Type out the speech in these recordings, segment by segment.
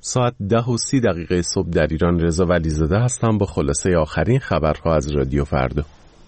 ساعت 10:30 صبح در ایران. رضا ولیزاده هستم با خلاصه آخرین خبرها از رادیو فردا.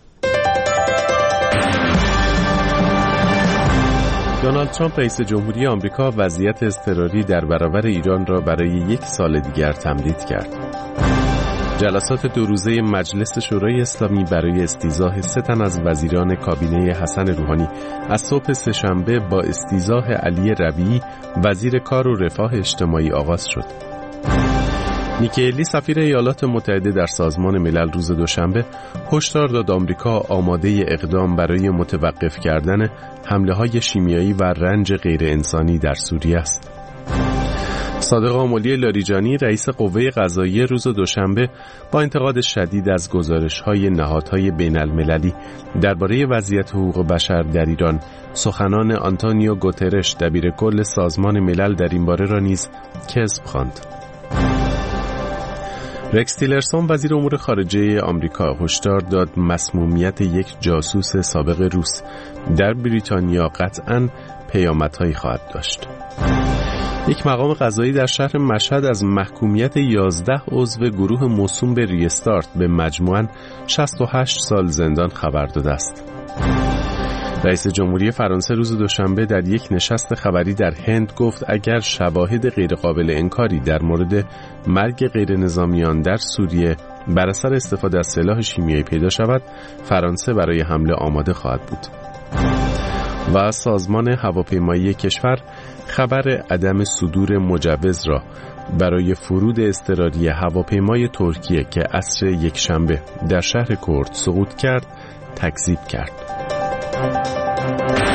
دونالد ترامپ رئیس جمهوری آمریکا وضعیت اضطراری در برابر ایران را برای 1 سال دیگر تمدید کرد. جلسات 2 روزه مجلس شورای اسلامی برای استیضاح 3 تن از وزیران کابینه حسن روحانی از صبح سه‌شنبه با استیضاح علی ربیعی وزیر کار و رفاه اجتماعی آغاز شد. نیکی هلی سفیر ایالات متحده در سازمان ملل روز دوشنبه هشدار داد آمریکا آماده اقدام برای متوقف کردن حمله‌های شیمیایی و رنج غیر انسانی در سوریه است. صادق آملی لاریجانی رئیس قوه قضاییه روز دوشنبه با انتقاد شدید از گزارش‌های نهادهای بین‌المللی درباره وضعیت حقوق بشر در ایران سخنان آنتونیو گوترش دبیرکل سازمان ملل در این باره را نیز کذب خواند. رکس تیلرسون وزیر امور خارجه آمریکا هشدار داد مسمومیت یک جاسوس سابق روس در بریتانیا قطعاً پیامدهایی خواهد داشت. یک مقام قضایی در شهر مشهد از محکومیت 11 عضو گروه موسوم به ریستارت به مجموعاً 68 سال زندان خبر داده است. رئیس جمهوری فرانسه روز دوشنبه در یک نشست خبری در هند گفت اگر شواهد غیرقابل انکاری در مورد مرگ غیر نظامیان در سوریه بر اثر استفاده از سلاح شیمیایی پیدا شود، فرانسه برای حمله آماده خواهد بود. و سازمان هواپیمایی کشور خبر عدم صدور مجوز را برای فرود اضطراری هواپیمای ترکیه که عصر یکشنبه در شهر کرد سقوط کرد تکذیب کرد.